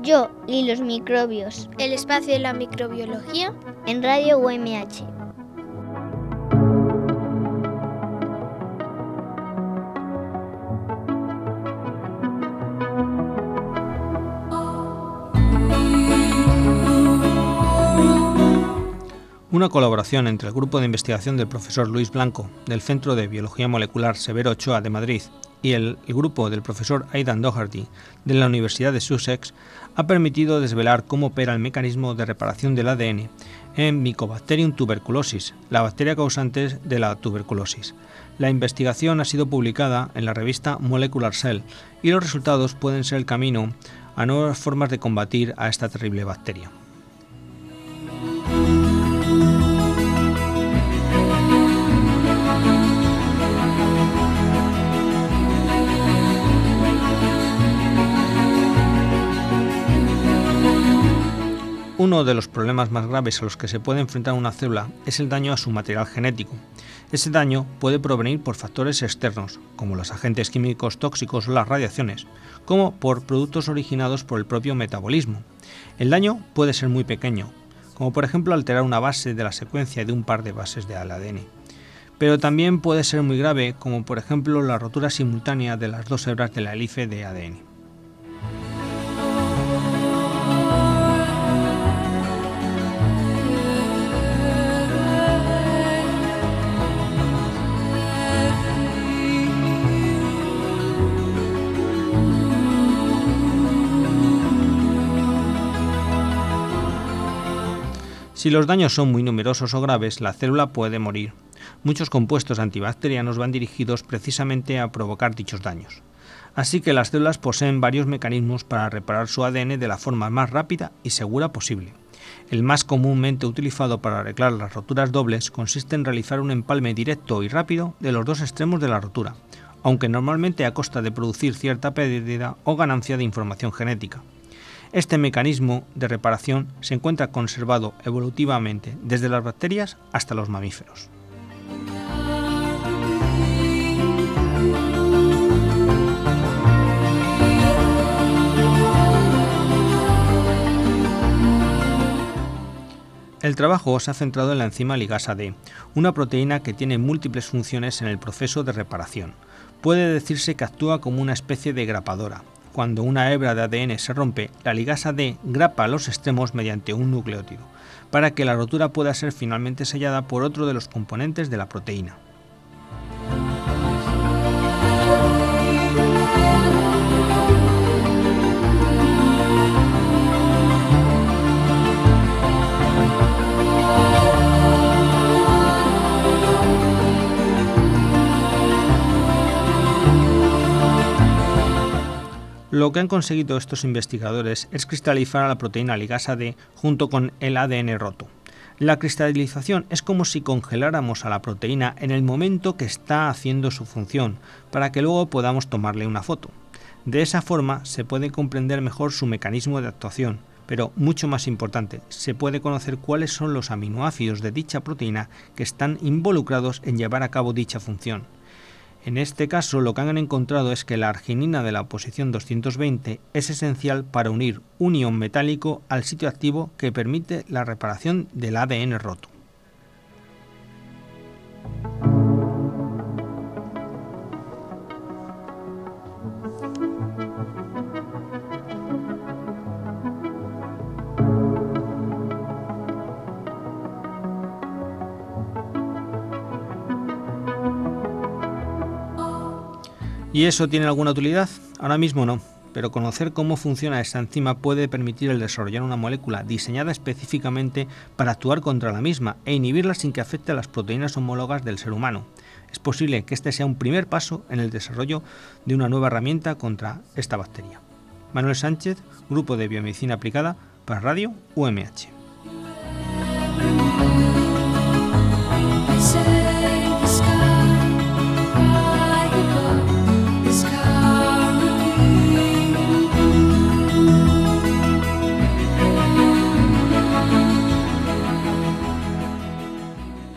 Yo y los microbios. El espacio de la microbiología en Radio UMH. Una colaboración entre el grupo de investigación del profesor Luis Blanco del Centro de Biología Molecular Severo Ochoa de Madrid y el grupo del profesor Aidan Doherty de la Universidad de Sussex ha permitido desvelar cómo opera el mecanismo de reparación del ADN en Mycobacterium tuberculosis, la bacteria causante de la tuberculosis. La investigación ha sido publicada en la revista Molecular Cell y los resultados pueden ser el camino a nuevas formas de combatir a esta terrible bacteria. Uno de los problemas más graves a los que se puede enfrentar una célula es el daño a su material genético. Ese daño puede provenir por factores externos, como los agentes químicos tóxicos o las radiaciones, como por productos originados por el propio metabolismo. El daño puede ser muy pequeño, como por ejemplo alterar una base de la secuencia de un par de bases del ADN. Pero también puede ser muy grave, como por ejemplo la rotura simultánea de las dos hebras de la hélice de ADN. Si los daños son muy numerosos o graves, la célula puede morir. Muchos compuestos antibacterianos van dirigidos precisamente a provocar dichos daños. Así que las células poseen varios mecanismos para reparar su ADN de la forma más rápida y segura posible. El más comúnmente utilizado para arreglar las roturas dobles consiste en realizar un empalme directo y rápido de los dos extremos de la rotura, aunque normalmente a costa de producir cierta pérdida o ganancia de información genética. Este mecanismo de reparación se encuentra conservado evolutivamente desde las bacterias hasta los mamíferos. El trabajo se ha centrado en la enzima ligasa D, una proteína que tiene múltiples funciones en el proceso de reparación. Puede decirse que actúa como una especie de grapadora. Cuando una hebra de ADN se rompe, la ligasa D grapa los extremos mediante un nucleótido, para que la rotura pueda ser finalmente sellada por otro de los componentes de la proteína. Lo que han conseguido estos investigadores es cristalizar a la proteína ligasa D junto con el ADN roto. La cristalización es como si congeláramos a la proteína en el momento que está haciendo su función, para que luego podamos tomarle una foto. De esa forma se puede comprender mejor su mecanismo de actuación, pero mucho más importante, se puede conocer cuáles son los aminoácidos de dicha proteína que están involucrados en llevar a cabo dicha función. En este caso, lo que han encontrado es que la arginina de la posición 220 es esencial para unir un ion metálico al sitio activo que permite la reparación del ADN roto. ¿Y eso tiene alguna utilidad? Ahora mismo no, pero conocer cómo funciona esta enzima puede permitir el desarrollar una molécula diseñada específicamente para actuar contra la misma e inhibirla sin que afecte a las proteínas homólogas del ser humano. Es posible que este sea un primer paso en el desarrollo de una nueva herramienta contra esta bacteria. Manuel Sánchez, Grupo de Biomedicina Aplicada, para Radio UMH.